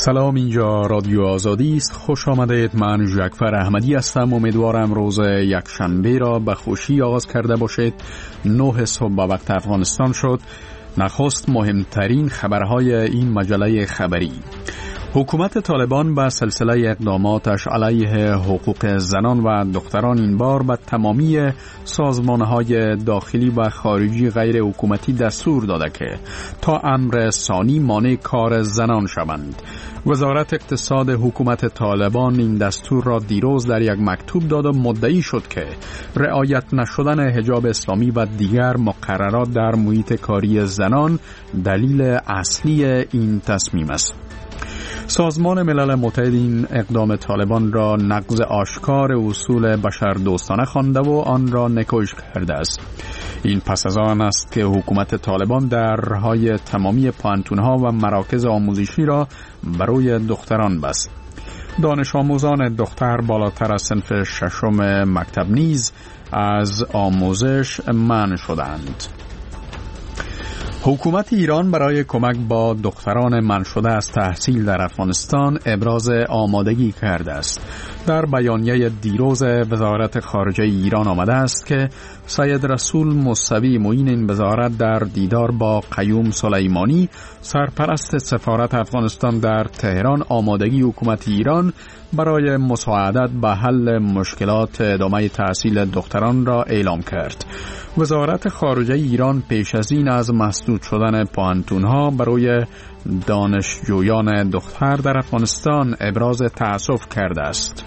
سلام، اینجا رادیو آزادی است. خوش آمدید. من جعفر احمدی هستم. امیدوارم روز یکشنبه را به خوشی آغاز کرده باشید. 9 صبح به وقت افغانستان شد. نخست مهمترین خبرهای این مجله خبری. حکومت طالبان به سلسله اقداماتش علیه حقوق زنان و دختران این بار به تمامی سازمانهای داخلی و خارجی غیر حکومتی دستور داده که تا امر ثانی مانع کار زنان شوند. وزارت اقتصاد حکومت طالبان این دستور را دیروز در یک مکتوب داد و مدعی شد که رعایت نشدن حجاب اسلامی و دیگر مقررات در محیط کاری زنان دلیل اصلی این تصمیم است. سازمان ملل متحد این اقدام طالبان را نقض آشکار اصول بشردوستانه خوانده و آن را نکوش کرده است. این پس از آن است که حکومت طالبان درهای تمامی پانتونها و مراکز آموزشی را برای دختران بست. دانش آموزان دختر بالاتر از صنف ششم مکتب نیز از آموزش منع شدند. حکومت ایران برای کمک با دختران منع شده از تحصیل در افغانستان ابراز آمادگی کرده است. در بیانیه دیروز وزارت خارجه ایران آمده است که سید رسول موسوی معین این وزارت در دیدار با قیوم سلیمانی سرپرست سفارت افغانستان در تهران آمادگی حکومت ایران برای مساعدت به حل مشکلات ادامه تحصیل دختران را اعلام کرد. وزارت خارجه ایران پیش از این از مسدود شدن پانتونها برای دانشجویان دختر در افغانستان ابراز تأسف کرده است.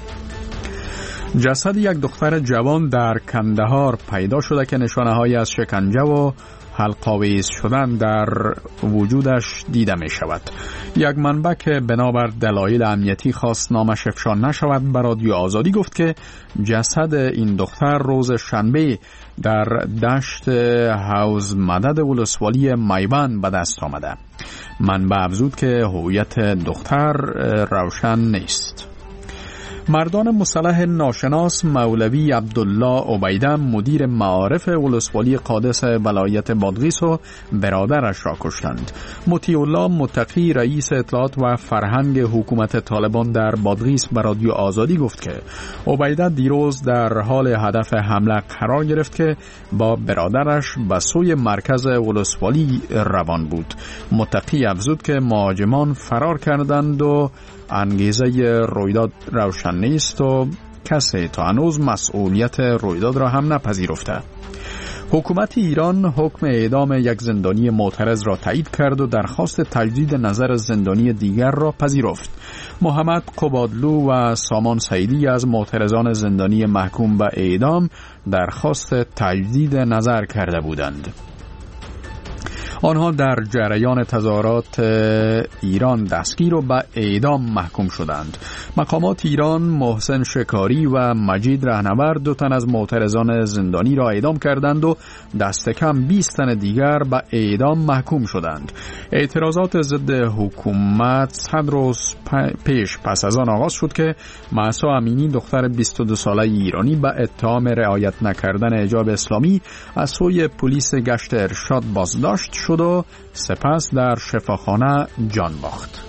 جسد یک دختر جوان در کندهار پیدا شده که نشانه‌هایی از شکنجه و حلق‌آویز شدن در وجودش دیده می شود. یک منبع که بنابر دلایل امنیتی خواست نامش افشا نشود به رادیو آزادی گفت که جسد این دختر روز شنبه در دشت حوض مدد ولسوالی میوند به دست آمده. منبع افزود که هویت دختر روشن نیست. مردان مسلح ناشناس مولوی عبدالله عبیده مدیر معارف ولسوالی قادس ولایت بادغیس و برادرش را کشتند. مطیع الله متقی رئیس اطلاعات و فرهنگ حکومت طالبان در بادغیس به رادیو آزادی گفت که عبیده دیروز در حال هدف حمله قرار گرفت که با برادرش به سوی مرکز ولسوالی روان بود. متقی افزود که مهاجمان فرار کردند و انگیزه رویداد روشن نیست و کسی تا هنوز مسئولیت رویداد را هم نپذیرفته. حکومت ایران حکم اعدام یک زندانی معترض را تایید کرد و درخواست تجدید نظر زندانی دیگر را پذیرفت. محمد قبادلو و سامان سعیدی از معترضان زندانی محکوم به اعدام درخواست تجدید نظر کرده بودند. آنها در جریان تظاهرات ایران دستگیر و به اعدام محکوم شدند. مقامات ایران محسن شکاری و مجید رهنورد 2 تن از معترضان زندانی را اعدام کردند و دست کم 20 تن دیگر به اعدام محکوم شدند. اعتراضات ضد حکومت 100 روز پیش پس از آن آغاز شد که مهسا امینی دختر 22 ساله ایرانی به اتهام رعایت نکردن حجاب اسلامی از سوی پلیس گشت ارشاد بازداشت شد و سپس در شفاخانه جان باخت.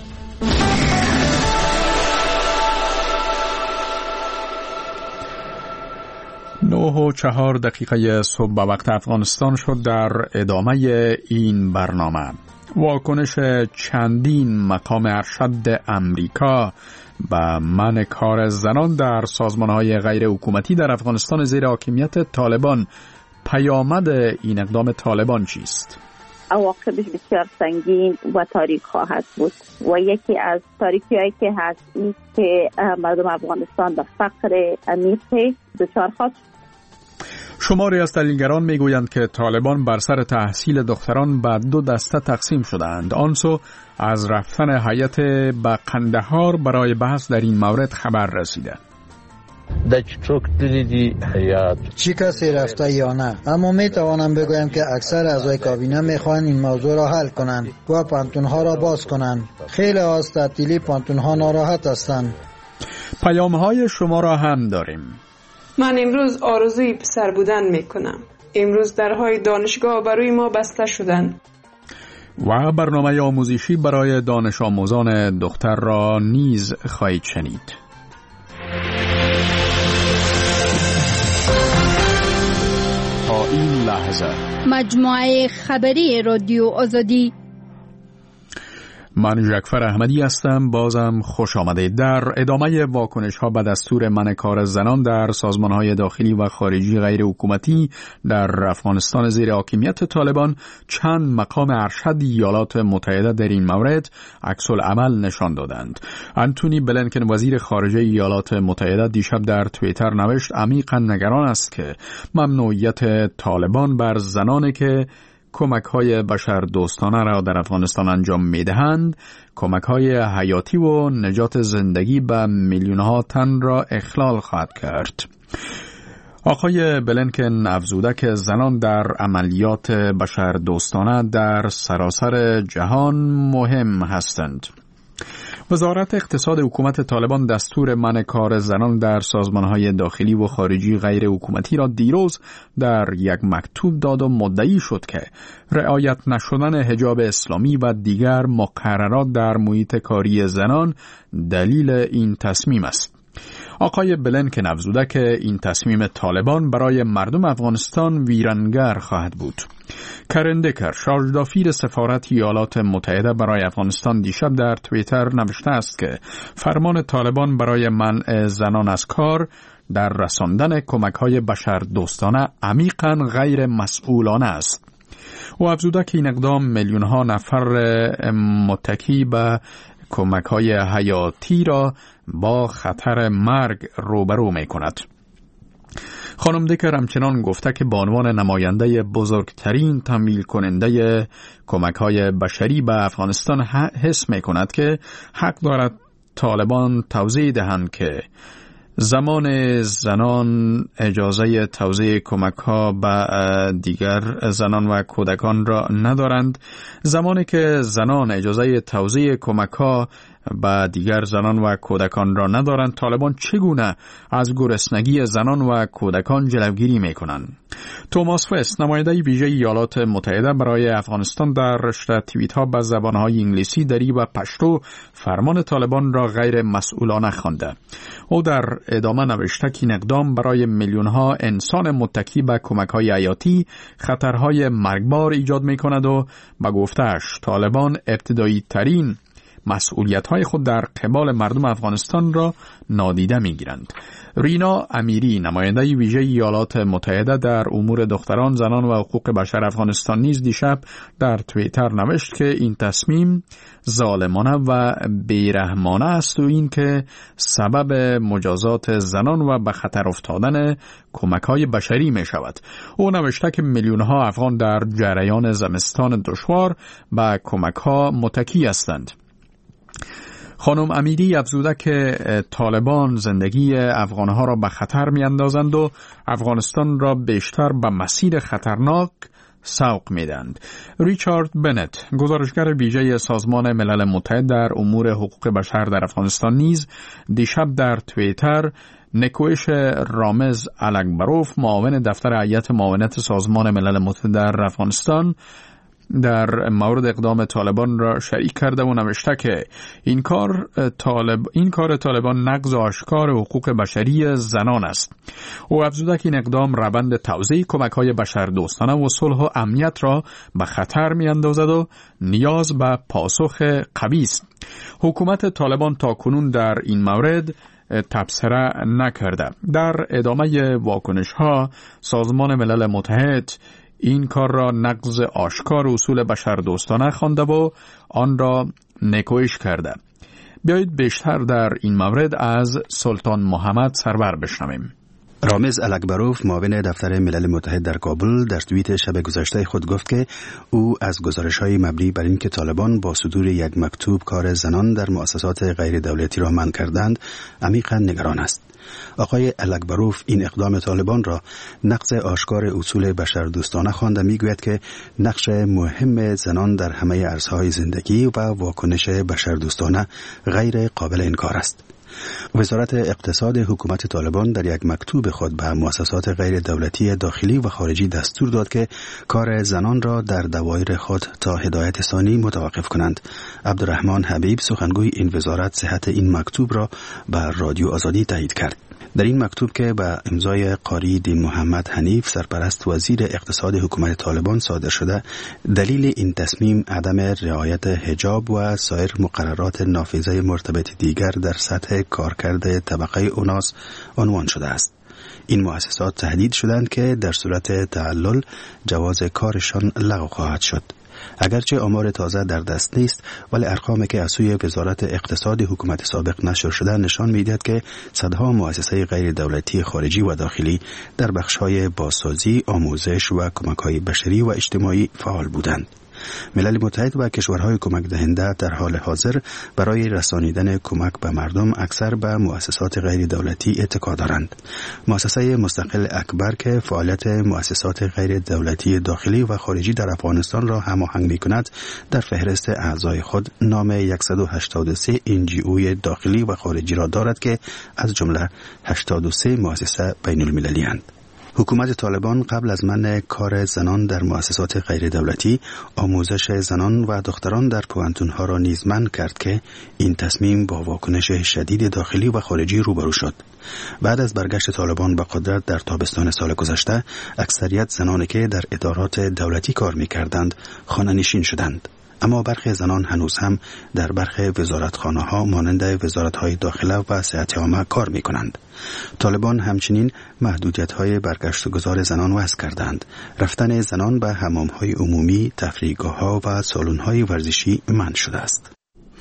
نه و 4 دقیقه صبح به وقت افغانستان شد. در ادامه این برنامه واکنش چندین مقام ارشد امریکا به منع کار زنان در سازمانهای غیر حکومتی در افغانستان زیر حاکمیت طالبان. پیامد این اقدام طالبان چیست؟ عواقبش بسیار سنگین و تاریک خواهد بود و یکی از تاریکی‌هایی که هست این که مردم افغانستان به فقر عمیق دچار خواهد. شماری از تحلیلگران میگویند که طالبان بر سر تحصیل دختران به 2 دسته تقسیم شدند. آنسو از رفتن هیئت به قندهار برای بحث در این مورد خبر رسیده. چی کسی رفته یا نه، اما می توانم بگویم که اکثر اعضای کابینه میخوان این موضوع را حل کنند و پانتونها را باز کنند. خیلی از تعطیلی پانتونها ناراحت هستند. پیام‌های شما را هم داریم. من امروز آرزوی پسر بودن میکنم. امروز درهای دانشگاه برای ما بسته شدند. و برنامه آموزشی برای دانش آموزان دختر را نیز خواهید شنید. تا این لحظه مجموعه خبری رادیو آزادی. من جعفر احمدی هستم. بازم خوش آمدید. در ادامه واکنش ها به دستور منع کار زنان در سازمان های داخلی و خارجی غیر حکومتی در افغانستان زیر حاکمیت طالبان، چند مقام ارشد ایالات متحده در این مورد عکس العمل نشان دادند. آنتونی بلینکن وزیر خارجه ایالات متحده دیشب در توییتر نوشت عمیقا نگران است که ممنوعیت طالبان بر زنانی که کمک‌های بشردوستانه را در افغانستان انجام می‌دهند، کمک‌های حیاتی و نجات زندگی به میلیون‌ها تن را اخلال خواهد کرد. آقای بلینکن افزوده که زنان در عملیات بشردوستانه در سراسر جهان مهم هستند. وزارت اقتصاد حکومت طالبان دستور منع کار زنان در سازمان‌های داخلی و خارجی غیر حکومتی را دیروز در یک مکتوب داد و مدعی شد که رعایت نشدن حجاب اسلامی و دیگر مقررات در محیط کاری زنان دلیل این تصمیم است. آقای بلینکن افزوده که این تصمیم طالبان برای مردم افغانستان ویرانگر خواهد بود. کرن دکر، شارژدافیر سفارت ایالات متحده برای افغانستان، دیشب در توییتر نوشته است که فرمان طالبان برای منع زنان از کار در رساندن کمک‌های بشردوستانه عمیقاً غیر مسئولانه است. او افزوده که این اقدام میلیون‌ها نفر متکی به کمک‌های حیاتی را با خطر مرگ روبرو می‌کند. خانم دکر همچنان گفته که به عنوان نماینده بزرگترین تمویل کننده کمک‌های بشری به افغانستان حس می‌کند که حق دارد طالبان توضیح دهند که زمان زنان اجازه توزیع کمک‌ها به دیگر زنان و کودکان را ندارند، زمانی که زنان اجازه توزیع کمک‌ها به دیگر زنان و کودکان را ندارند، طالبان چگونه از گرسنگی زنان و کودکان جلوگیری می‌کنند؟ توماس فست، نماینده ویژه ایالات متحده برای افغانستان، در رشته توییت‌ها به زبان‌های انگلیسی، دری و پشتو فرمان طالبان را غیر مسئولانه خوانده. او در ادامه نوشته که این اقدام برای میلیون‌ها انسان متکی به کمک‌های حیاتی خطرهای مرگبار ایجاد می‌کند و به گفته‌اش طالبان ابتدایی ترین مسئولیت‌های خود در قبال مردم افغانستان را نادیده می‌گیرند. رینا امیری، نماینده ویژه ایالات متحده در امور دختران، زنان و حقوق بشر افغانستان، نیز دیشب در توییتر نوشت که این تصمیم ظالمانه و بیرحمانه است و این که سبب مجازات زنان و به خطر افتادن کمک‌های بشری می شود. او نوشته که میلیون‌ها افغان در جریان زمستان دشوار به کمک‌ها متکی هستند. خانم امیری افزوده که طالبان زندگی افغانها را به خطر می اندازند و افغانستان را بیشتر به مسیر خطرناک سوق می دهند. ریچارد بنت، گزارشگر ویژه سازمان ملل متحد در امور حقوق بشر در افغانستان، نیز دیشب در توییتر نکوش رامز الکبروف، معاون دفتر هیئت معاونت سازمان ملل متحد در افغانستان، در مورد اقدام طالبان را شریک کرده و نوشته که این کار طالبان نقض آشکار حقوق بشری زنان است. او افزوده که این اقدام روند توزیع کمک‌های بشردوستانه و صلح و امنیت را به خطر می‌اندازد و نیاز به پاسخ قوی است. حکومت طالبان تاکنون در این مورد تبصره نکرده. در ادامه واکنش‌ها، سازمان ملل متحد این کار را نقض آشکار اصول بشردوستانه خوانده و آن را نکویش کرده. بیایید بیشتر در این مورد از سلطان محمد سرور بشنویم. رامز الکبروف، معاون دفتر ملل متحد در کابل، در توییت شب گذشته خود گفت که او از گزارش‌های مبنی بر اینکه طالبان با صدور یک مکتوب کار زنان در مؤسسات غیر دولتی را منع کردند عمیقاً نگران است. آقای الکبروف این اقدام طالبان را نقض آشکار اصول بشردوستانه خوانده میگوید که نقش مهم زنان در همه عرصه‌های زندگی و واکنش بشردوستانه غیر قابل انکار است. وزارت اقتصاد حکومت طالبان در یک مکتوب خود به مؤسسات غیر دولتی داخلی و خارجی دستور داد که کار زنان را در دوایر خود تا هدایت ثانی متوقف کنند. عبدالرحمن حبیب سخنگوی این وزارت صحت این مکتوب را به رادیو آزادی تایید کرد. در این مکتوب که به امضای قاری دین محمد حنیف سرپرست وزیر اقتصاد حکومت طالبان صادر شده، دلیل این تصمیم عدم رعایت حجاب و سایر مقررات نافذه مرتبط دیگر در سطح کارکرد طبقه اوناس عنوان شده است. این مؤسسات تهدید شدند که در صورت تعلل جواز کارشان لغو خواهد شد. اگرچه آمار تازه در دست نیست، ولی ارقامی که از سوی وزارت اقتصاد حکومت سابق نشر شده نشان می‌دهد که صدها مؤسسه غیر دولتی خارجی و داخلی در بخش‌های بازسازی، آموزش و کمک‌های بشری و اجتماعی فعال بودند. ملل متحد و کشورهای کمک دهنده در حال حاضر برای رسانیدن کمک به مردم اکثر به مؤسسات غیر دولتی اتکا دارند. مؤسسه مستقل اکبر که فعالیت مؤسسات غیر دولتی داخلی و خارجی در افغانستان را هماهنگ می‌کند، در فهرست اعضای خود نام 183 NGO داخلی و خارجی را دارد که از جمله 83 مؤسسه بین‌المللی اند. حکومت طالبان قبل از منع کار زنان در مؤسسات غیر دولتی، آموزش زنان و دختران در پوهنتون‌ها را نیز منع کرد که این تصمیم با واکنش شدید داخلی و خارجی روبرو شد. بعد از برگشت طالبان به قدرت در تابستان سال گذشته، اکثریت زنانی که در ادارات دولتی کار می‌کردند خانه‌نشین شدند. اما برخی زنان هنوز هم در برخی وزارتخانه‌ها مانند وزارت‌های داخله و صحت عامه کار می‌کنند. طالبان همچنین محدودیت‌های برگشتگذار زنان وضع کردند. رفتن زنان به حمام‌های عمومی، تفریحگاه‌ها و سالن‌های ورزشی منع شده است.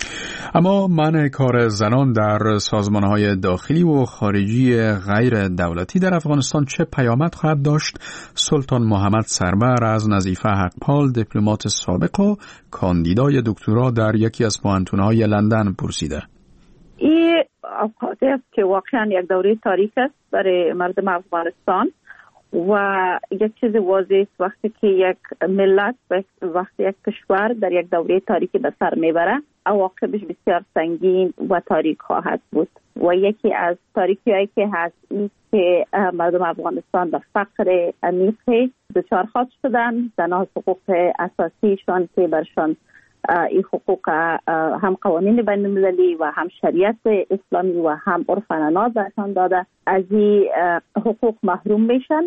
اما منع کار زنان در سازمان‌های داخلی و خارجی غیر دولتی در افغانستان چه پیامد خواهد داشت؟ سلطان محمد سرور از نظیفه حقپال، دیپلمات سابق و کاندیدای دکترا در یکی از پوهنتون‌های لندن پرسیده. این اوقاتی است که واقعا یک دوره تاریک است برای مردم افغانستان و یک چیز واضح است وقتی که یک ملت وقتی یک کشور در یک دوره تاریکی به سر میبره، عواقبش بسیار سنگین و تاریک خواهد بود و یکی از تاریکی‌هایی که هست این که مردم افغانستان به فقر عمیق دچار خواهد شدن. زنها حقوق اساسیشان که برشان این حقوق هم قوانین بین المللی و هم شریعت اسلامی و هم عرف عنعنات برشان داده، از این حقوق محروم میشن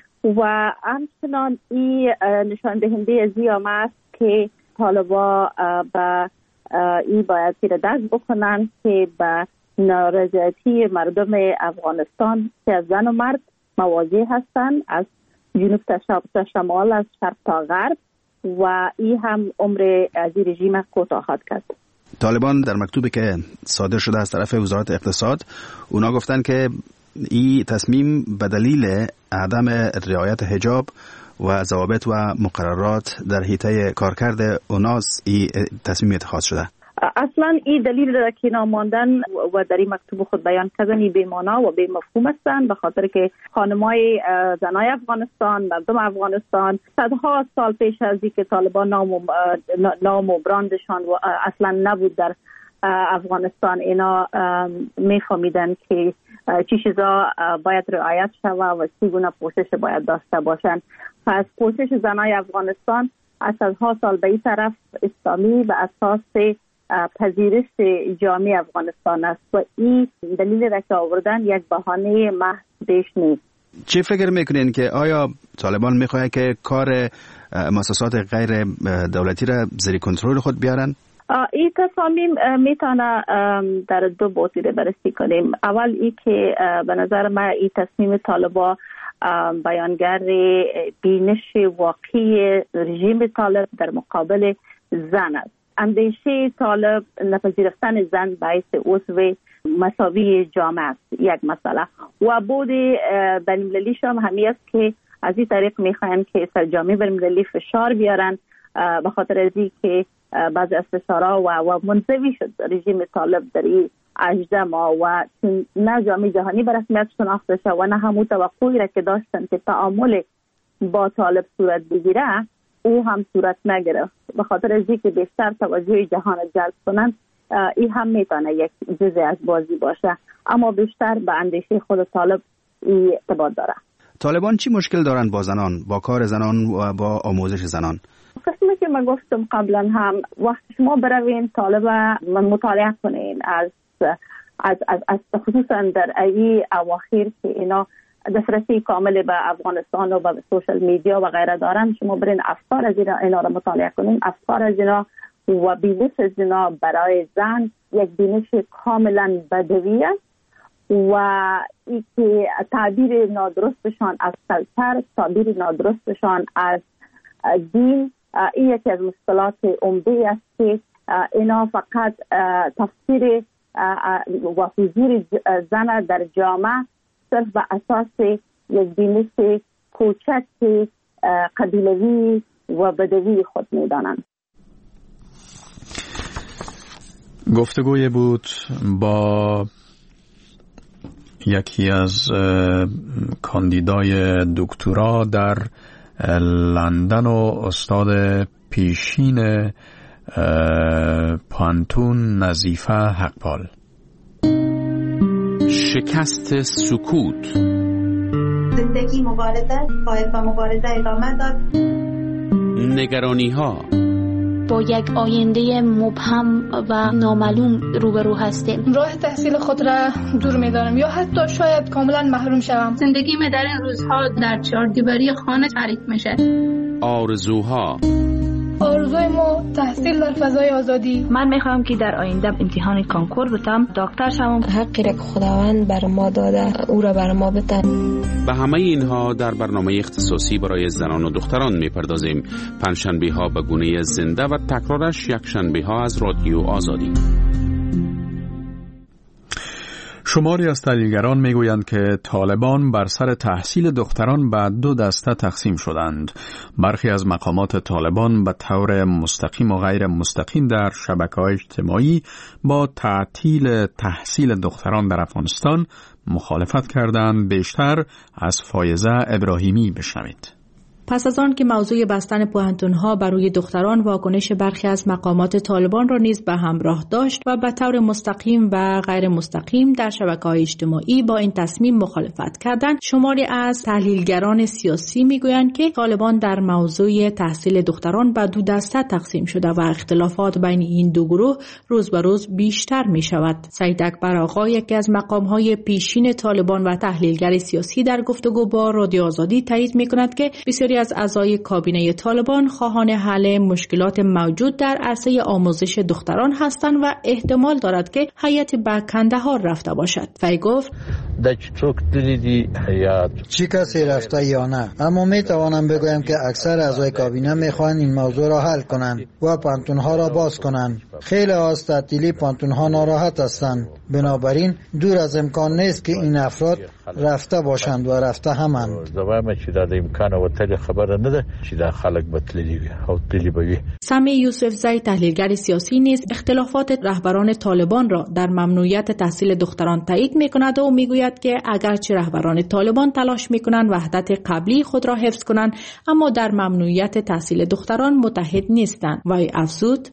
و همچنان این نشان دهنده از این است که طالبا به این باید تیر دست بکنن که به نارضایتی مردم افغانستان که از زن و مرد مواضع هستند، از جنوب تا شمال، از شرق تا غرب و این هم عمر از این رژیم کوتاه خواهد کرد. طالبان در مکتوبی که صادر شده از طرف وزارت اقتصاد اونا گفتن که این تصمیم به دلیل عدم رعایت حجاب و ضوابط و مقررات در حیطه کارکرد اوناس این تصمیم اتخاذ شده. اصلا این دلیل داره که ناماندن و در این مکتوب خود بیان کردن بی معنا و بی مفهوم هستند، به خاطر که خانمای زنای افغانستان، مردم افغانستان صدها سال پیش از اینکه طالبان نام و براندشان اصلا نبود در افغانستان، اینا میفهمیدن که چی چیزا باید رعایت شود و چگونه پوشش باید داشته باشند. پس پوشش زنای افغانستان از صدها سال به این طرف اسلامی به اساس پذیرش جامعه افغانستان است و این دلیل را که آوردن یک بهانه محض بیش نیست. چی فکر میکنین که آیا طالبان میخواد که کار مؤسسات غیر دولتی را زیر کنترل خود بیارن؟ این تصامیم میتونه در دو بعد بررسی کنیم. اول این که به نظر من این تصمیم طالبان بیانگر بینش واقعی رژیم طالب در مقابل زن است. اندیشه طالب نپذیرفتن زن باعث عضو مساوی جامعه است، یک مسئله. و بود بین‌المللی هم همی است که از این طریق میخواین که سر جامعه بین‌المللی فشار بیارن به خاطر از این که بعضی از فشارها و منزوی شد رژیم طالب در این 18 ماه و نه جامعه جهانی به رسمیت شناخته شد و نه همون توقعی را که داشتن که تعامل با طالب صورت بگیره او هم صورت نگرفت. به خاطر از اینکه بیشتر توجه جهان جلب کنند این هم میتونه یک جزء از بازی باشه، اما بیشتر به اندیشه خود طالب این ارتباط داره. طالبان چی مشکل دارن با زنان، با کار زنان و با آموزش زنان؟ قسمی که من گفتم قبلا هم، وقت شما بروین طالب مطالعه کنین از خصوصا در ای اواخر که اینا دسترسی کامل به افغانستان و به سوشل میدیا و غیره دارن، شما برین افکار از اینا را مطالعه کنین. افکار از اینا و بینش از اینا برای زن یک بینش کاملا بدوی است و ای که تعبیر نادرستشان از کلچر، تعبیر نادرستشان از دین، این یکی از مشکلات عمده است که اینا فقط تفسیر و حضور زن در جامعه صرف به اساس یک بینش کوچک قبیلوی و بدوی خود میدانند. گفتگوی بود با یکی از کاندیدای دکترا در لندن و استاد پیشین پانتون نظیفه حقپال. شکست سکوت. زندگی مبارزه، باید با مبارزه ادامه داد. نگرانی ها. با یک آینده مبهم و نامعلوم روبرو هستیم. راه تحصیل خود را دور می‌دارم یا حتی شاید کاملا محروم شوم. زندگی من در این روزها در چهاردیواری خانه تعریف میشه. آرزوها. آرزوی ما تحصیل در فضای آزادی. من میخوام که در آینده امتحان کانکور بتم، دکتر شوم. حقی را که خداوند بر ما داده او را بر ما بده. به همه اینها در برنامه اختصاصی برای زنان و دختران میپردازیم. پنجشنبه ها به گونه زنده و تکرارش یک شنبه ها از رادیو آزادی. شماری از تحلیلگران میگویند که طالبان بر سر تحصیل دختران به دو دسته تقسیم شدند. برخی از مقامات طالبان به طور مستقیم و غیر مستقیم در شبکه‌های اجتماعی با تعطیل تحصیل دختران در افغانستان مخالفت کردند. بیشتر از فایزه ابراهیمی بشنوید. پس از آن که موضوع بستن پوهنتون‌ها بر روی دختران واکنش برخی از مقامات طالبان را نیز به همراه داشت و به طور مستقیم و غیر مستقیم در شبکه‌های اجتماعی با این تصمیم مخالفت کردند، شماری از تحلیلگران سیاسی میگویند که طالبان در موضوع تحصیل دختران به دو دسته تقسیم شده و اختلافات بین این دو گروه روز به روز بیشتر می‌شود. سعید اکبر آقا، یکی از مقام‌های پیشین طالبان و تحلیلگر سیاسی، در گفتگو با رادیو آزادی تایید می‌کند که بسیاری از اعضای کابینه طالبان خواهان حل مشکلات موجود در عرصه آموزش دختران هستند و احتمال دارد که هیئت به کندهار رفته باشد. وی گفت چی کسی رفته یا نه، اما می توانم بگویم که اکثر اعضای کابینه میخواهند این موضوع را حل کنند و پانتونها را باز کنند. خیلی از تعطیلی پانتونها ناراحت هستند، بنابراین دور از امکان نیست که این افراد رفته باشند و رفته همند. سمی یوسفزی، تحلیلگر سیاسی، نیز اختلافات رهبران طالبان را در ممنوعیت تحصیل دختران تایید می‌کند و می‌گوید که اگرچه رهبران طالبان تلاش می‌کنند وحدت قبلی خود را حفظ کنند، اما در ممنوعیت تحصیل دختران متحد نیستند. و افزود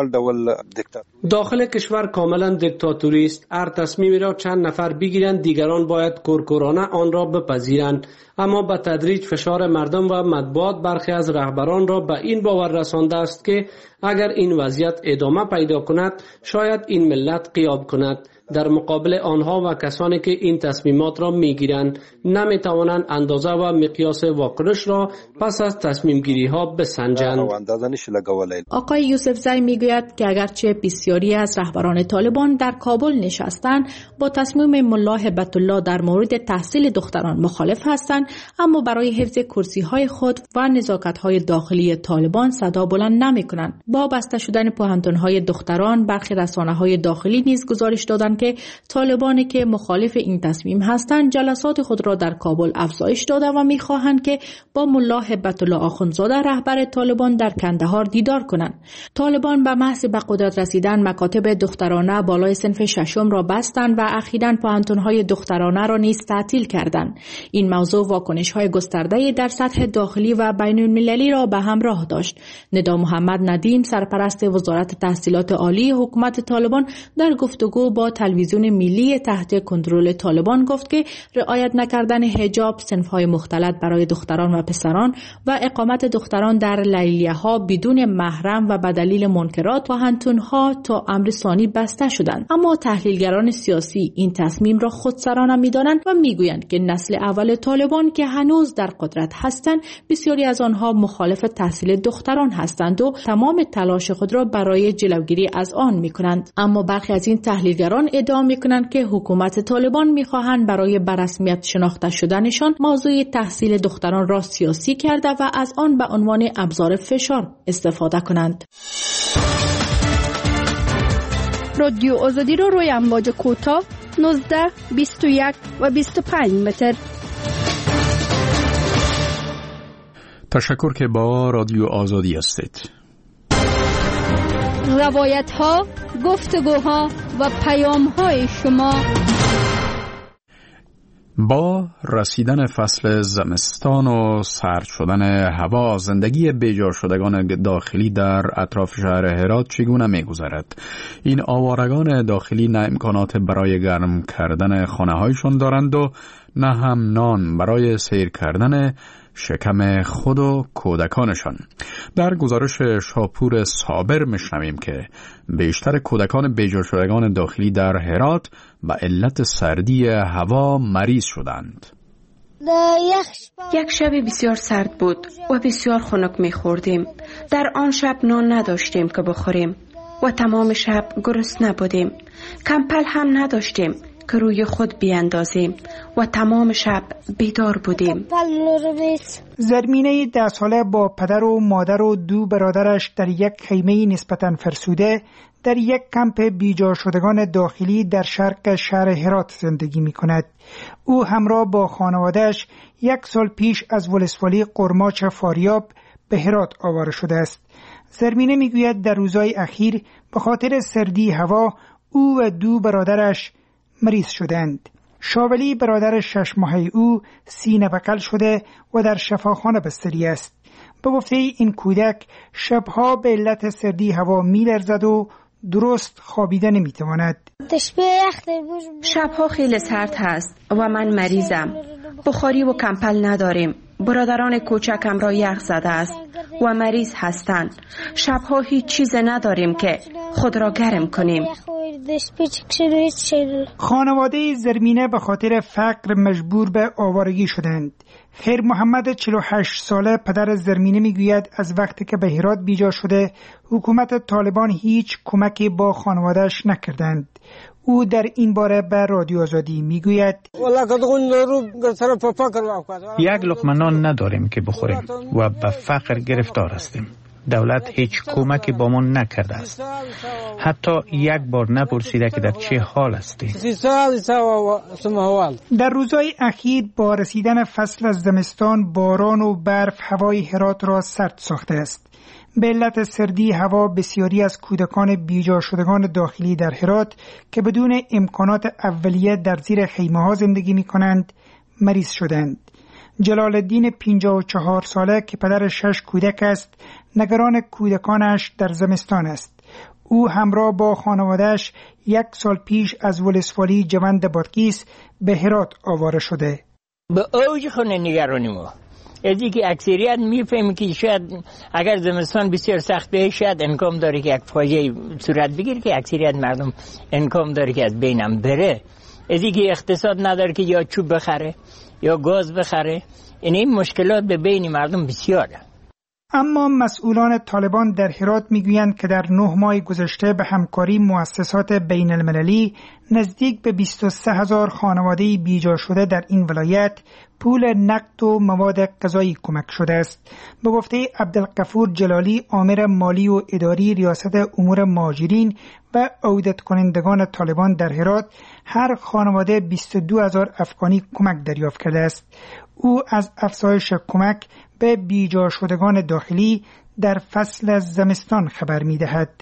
داخل کشور کاملا دیکتاتوری است. هر تصمیمی را چند نفر بگیرند، دیگران باید کورکورانه آن را بپذیرند. اما به تدریج فشار مردم و مطبوعات برخی از رهبران را به این باور رسانده است که اگر این وضعیت ادامه پیدا کند شاید این ملت غیاب کند. در مقابل آنها و کسانی که این تصمیمات را میگیرند نمیتوانند اندازه و مقیاس واکنش را پس از تصمیم گیری ها بسنجند. آقای یوسفزی میگوید که اگرچه بسیاری از رهبران طالبان در کابل نشستند با تصمیم ملا هبت الله در مورد تحصیل دختران مخالف هستند، اما برای حفظ کرسی های خود و نزاکت های داخلی طالبان صدا بلند نمی کنند. با بسته شدن پوهنتون های دختران، برخی رسانه های داخلی نیز گزارش دادند که طالبانی که مخالف این تصمیم هستند جلسات خود را در کابل افزایش داده و می‌خواهند که با ملا هبت الله آخوندزاده رهبر طالبان در کندهار دیدار کنند. طالبان به محض به قدرت رسیدن مکاتب دخترانه بالای صنف ششم را بستند و اخیراً پوهنتون‌های دخترانه را نیز تعطیل کردند. این موضوع واکنش‌های گسترده در سطح داخلی و بین‌المللی را به همراه داشت. ندا محمد ندیم سرپرست وزارت تحصیلات عالی حکومت طالبان در گفتگو با تلویزیون ملی تحت کنترل طالبان گفت که رعایت نکردن حجاب، صنف‌های مختلط برای دختران و پسران و اقامت دختران در لیلیه‌ها بدون محرم و به دلیل منکرات پوهنتون‌ها تا امر ثانی بسته شدند. اما تحلیلگران سیاسی این تصمیم را خودسرانه می‌دانند و می‌گویند که نسل اول طالبان که هنوز در قدرت هستند بسیاری از آنها مخالف تحصیل دختران هستند و تمام تلاش خود را برای جلوگیری از آن می‌کنند. اما برخی از این تحلیلگران ادعا می‌کنند که حکومت طالبان می‌خواهند برای به رسمیت شناخته شدنشان موضوع تحصیل دختران را سیاسی کرده و از آن به عنوان ابزار فشار استفاده کنند. رادیو آزادی رو روی امواج کوتاه 19, 21 و 25 متر. تشکر که با رادیو آزادی هستید. روایت ها، گفتگوها و پیام های شما. با رسیدن فصل زمستان و سرد شدن هوا زندگی بیجا شدگان داخلی در اطراف شهر هرات چگونه می‌گذرد؟ این آوارگان داخلی نه امکانات برای گرم کردن خانه‌هایشان دارند و نه هم نان برای سیر کردن شکم خود و کودکانشان. در گزارش شاپور صابر میشنویم که بیشتر کودکان بیجا شدگان داخلی در هرات به علت سردی هوا مریض شدند. یک شب بسیار سرد بود و بسیار خنک می‌خوردیم. در آن شب نان نداشتیم که بخوریم و تمام شب گرسنه بودیم. کمپل هم نداشتیم که روی خود بیاندازیم و تمام شب بیدار بودیم. زرمینه 10 ساله با پدر و مادر و 2 برادرش در یک خیمه نسبتاً فرسوده در یک کمپ بیجا شدگان داخلی در شرق شهر هرات زندگی می کند. او همراه با خانوادهش 1 سال پیش از ولسوالی قرماچ فاریاب به هرات آواره شده است. زرمینه می گوید در روزهای اخیر به خاطر سردی هوا او و 2 برادرش مریض شدند. شاولی برادر 6 ماهه او سینه بغل شده و در شفاخانه بستری است. به گفته این کودک شبها به علت سردی هوا می‌لرزد و درست خوابیده نمی‌تواند. شبها خیلی سرد هست و من مریضم. بخاری و کمپل نداریم. برادران کوچکم را یخ زده است و مریض هستند. شبها هیچ چیز نداریم که خود را گرم کنیم. خانواده زرمینه به خاطر فقر مجبور به آوارگی شدند. خیر محمد 48 ساله پدر زرمینه میگوید از وقتی که به هرات بیجا شده حکومت طالبان هیچ کمکی با خانوادهش نکردند. او در این باره به رادیو آزادی میگوید یک لقمه نان نداریم که بخوریم و به فقر گرفتار هستیم. دولت هیچ کمکی با ما نکرده است. حتی یک بار نپرسیده که در چه حال هستی. در روزهای اخیر با رسیدن فصل از زمستان باران و برف هوای هرات را سرد ساخته است. به علت سردی هوا بسیاری از کودکان بیجا شدگان داخلی در هرات که بدون امکانات اولیه در زیر خیمه ها زندگی می کنند مریض شدند. جلال الدین 54 ساله که پدر 6 کودک است نگران کودکانش در زمستان است. او همراه با خانوادهش 1 سال پیش از ولسوالی جوند بادغیس به هرات آواره شده. به اوج خونه نگرانی ما از اینکه اکثریت میفهمی که شاید اگر زمستان بسیار سخت به شاید امکان داره که یک فاجعه صورت بگیره که اکثریت مردم امکان داره که از بینم بره. از اینکه اقتصاد نداره که یا چوب بخره یا گاز بخره. این مشکلات به بین مردم بسیاره. اما مسئولان طالبان در هرات میگویند که در 9 ماه گذشته به همکاری مؤسسات بین المللی نزدیک به 23,000 خانواده بیجا شده در این ولایت پول نقد و مواد غذایی کمک شده است. به گفته عبدالغفور جلالی، آمر مالی و اداری ریاست امور مهاجرین و عودت کنندگان طالبان در هرات، هر خانواده 22,000 افغانی کمک دریافت کرده است. او از افزایش کمک به بیجا شدگان داخلی در فصل زمستان خبر می دهد.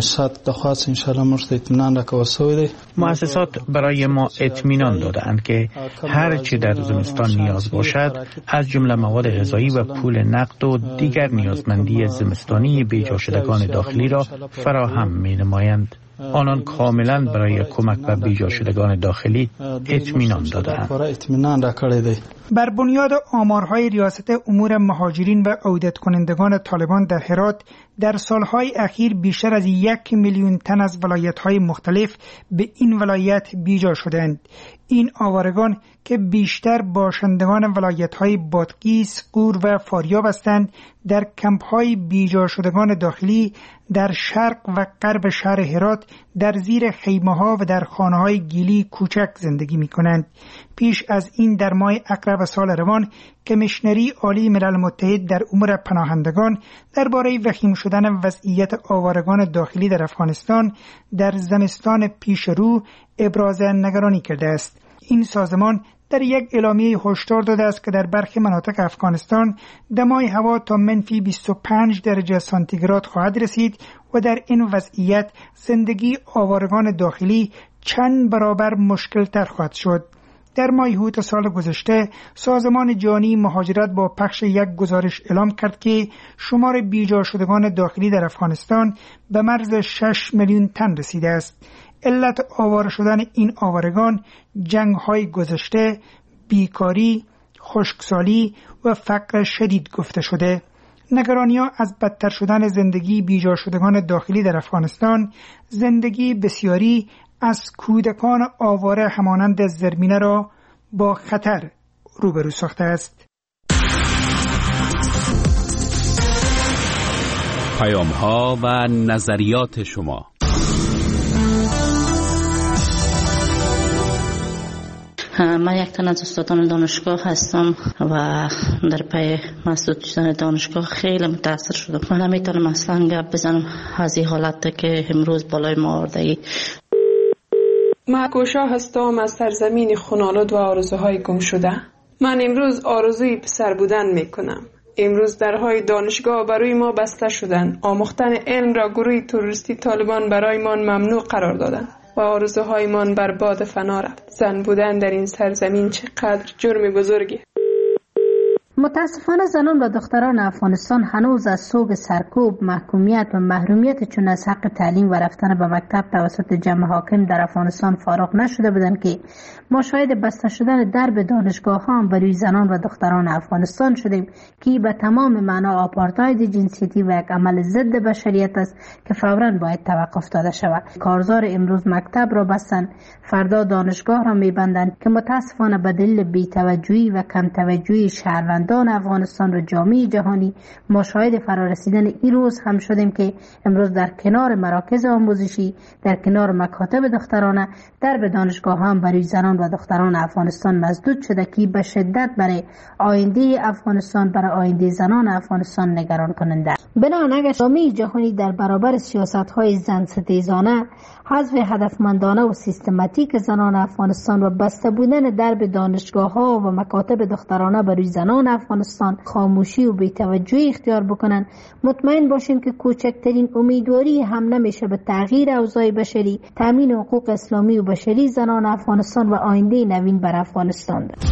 مؤسسات برای ما اطمینان دادند که هر چی در زمستان نیاز باشد، از جمله مواد غذایی و پول نقد و دیگر نیازمندی زمستانی بیجا شدگان داخلی را فراهم می نمایند. آنان کاملا برای کمک به بیجا شدگان داخلی اطمینان دادند. بر بنیاد آمارهای ریاست امور مهاجرین و عودت کنندگان طالبان در هرات، در سالهای اخیر بیشتر از 1 میلیون تن از ولایت‌های مختلف به این ولایت بیجا شدند. این آوارگان که بیشتر باشندگان ولایت‌های بادغیس، غور و فاریاب هستند، در کمپ‌های بیجا شدگان داخلی در شرق و غرب شهر هرات در زیر خیمه‌ها و در خانه‌های گیلی کوچک زندگی می‌کنند. پیش از این در ماه اکرب سال روان، کمیشنری عالی ملل متحد در امور پناهندگان درباره وخیم شدن وضعیت آوارگان داخلی در افغانستان در زمستان پیش رو ابراز نگرانی کرده است. این سازمان در یک اعلامیه هشدار داده است که در برخی مناطق افغانستان دمای هوا تا منفی 25 درجه سانتیگراد خواهد رسید و در این وضعیت زندگی آوارگان داخلی چند برابر مشکل تر خواهد شد. در ماه اوت سال گذشته سازمان جهانی مهاجرت با پخش یک گزارش اعلام کرد که شمار بیجا شدگان داخلی در افغانستان به مرز 6 میلیون تن رسیده است. علت آواره شدن این آوارگان جنگ‌های گذشته، بیکاری، خشکسالی و فقر شدید گفته شده. نگرانی‌ها از بدتر شدن زندگی بیجا شدگان داخلی در افغانستان، زندگی بسیاری از کودکان آواره همانند زرمینه را با خطر روبرو ساخته است. پیام‌ها و نظریات شما. من یک تن از استادان دانشگاه هستم و در پی مسدود شدن دانشگاه خیلی متاثر شدم. من نمیتونم اصلا گپ بزنم از این حالت که امروز بالای ما آورده ای. من کوشا هستم از سرزمین خونالود و آرزوهای گم شده. من امروز آرزوی پسر بودن میکنم. امروز درهای دانشگاه برای ما بسته شدن. آموختن علم را گروه تروریستی طالبان برای ما ممنوع قرار دادند و آرزوهایمان بر باد فنا رفت. زن بودن در این سرزمین چقدر جرم بزرگی. متاسفانه زنان و دختران افغانستان هنوز از سوگ سرکوب، محکومیت و محرومیت چون از حق تعلیم و رفتن به مکتب توسط جمع حاکم در افغانستان فارغ نشده بودند که ما شاهد بسته شدن درب دانشگاه ها برای زنان و دختران افغانستان شدیم که به تمام معنا آپارتاید جنسیتی و یک عمل ضد بشریت است که فوراً باید توقف داده شود. کارزار امروز مکتب را بستند، فردا دانشگاه را میبندند که متاسفانه به دلیل بی‌توجهی و کم توجهی شهروندان افغانستان و جامعه جهانی ما شاهد فرارسیدن این روز هم شدیم که امروز در کنار مراکز آموزشی، در کنار مکاتب دخترانه، درب دانشگاه هم برای زنان و دختران افغانستان مسدود شده که به شدت برای آینده افغانستان، برای آینده زنان افغانستان نگران کننده است. بنابراین اگر جامعه جهانی در برابر سیاست‌های زن ستیزانه، حذف هدفمندانه و سیستماتیک زنان افغانستان و بسته بودن درب دانشگاه‌ها و مکاتب دخترانه برای زنان افغانستان خاموشی و بی‌توجهی اختیار بکنند، مطمئن باشیم که کوچکترین امیدواری هم نمیشه به تغییر اوضاع بشری، تامین حقوق اسلامی و بشری زنان افغانستان و آینده نوین بر افغانستان ده.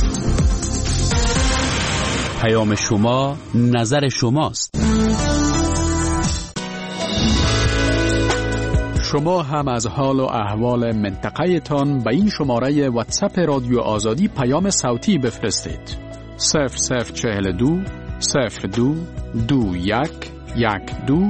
پیام شما، نظر شماست. شما هم از حال و احوال منطقه تان به این شماره واتساپ رادیو آزادی پیام صوتی بفرستید. 0042 02 21 12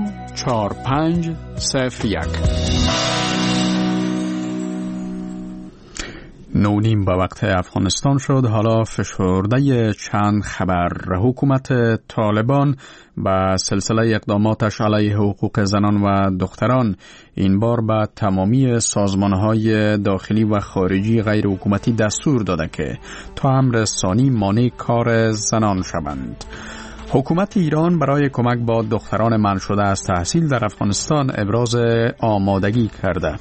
45 01. 9:30 به وقت افغانستان شد. حالا فشرده چند خبر. حکومت طالبان با سلسله اقداماتش علیه حقوق زنان و دختران این بار به تمامی سازمانهای داخلی و خارجی غیر حکومتی دستور داده که تا امر ثانی مانع کار زنان شوند. حکومت ایران برای کمک با دختران منع شده از تحصیل در افغانستان ابراز آمادگی کرده.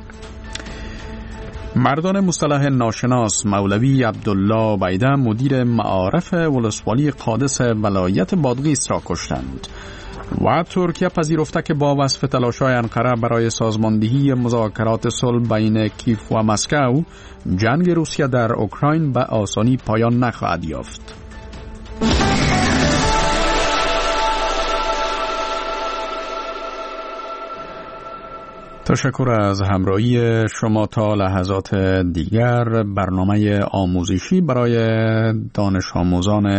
مردان مصطلح ناشناس مولوی عبدالله بیده مدیر معارف ولسوالی قادس ولایت بادغیس را کشتند و ترکیه پذیرفته که با وصف تلاش‌های انقره برای سازماندهی مذاکرات صلح بین کیف و مسکو جنگ روسیه در اوکراین به آسانی پایان نخواهد یافت. تشکر از همراهی شما. تا لحظات دیگر برنامه آموزشی برای دانش آموزان